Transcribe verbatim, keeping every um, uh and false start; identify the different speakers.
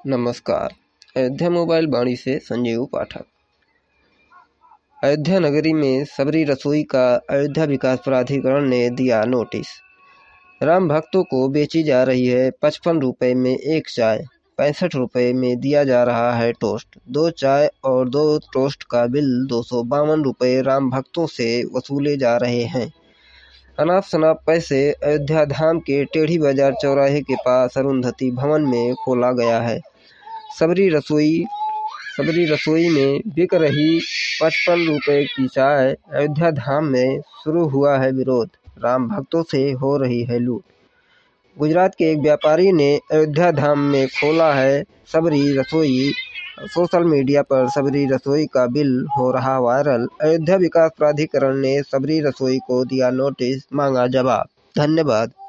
Speaker 1: नमस्कार। अयोध्या मोबाइल वाणी से संजीव पाठक। अयोध्या नगरी में सबरी रसोई का अयोध्या विकास प्राधिकरण ने दिया नोटिस। राम भक्तों को बेची जा रही है पचपन रुपये में एक चाय, पैंसठ रुपये में दिया जा रहा है टोस्ट। दो चाय और दो टोस्ट का बिल दो सौ बावन रुपये राम भक्तों से वसूले जा रहे हैं। अनाप शनाप पैसे अयोध्या धाम के टेढ़ी बाजार चौराहे के पास अरुंधति भवन में खोला गया है। सबरी रसोई सबरी रसोई में बिक रही पचपन रुपये की चाय। अयोध्या धाम में शुरू हुआ है विरोध, राम भक्तों से हो रही है लूट। गुजरात के एक व्यापारी ने अयोध्या धाम में खोला है सबरी रसोई। सोशल मीडिया पर सबरी रसोई का बिल हो रहा वायरल। अयोध्या विकास प्राधिकरण ने सबरी रसोई को दिया नोटिस, मांगा जवाब। धन्यवाद।